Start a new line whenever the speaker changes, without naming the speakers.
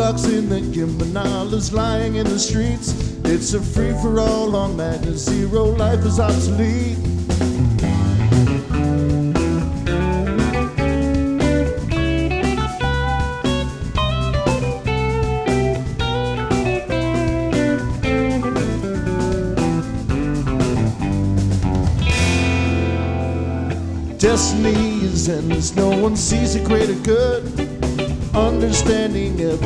bucks in the Gimbanalas lying in the streets. It's a free-for-all on Magnus Zero. Life is obsolete. Destiny is endless, no one sees a greater good. Understanding ever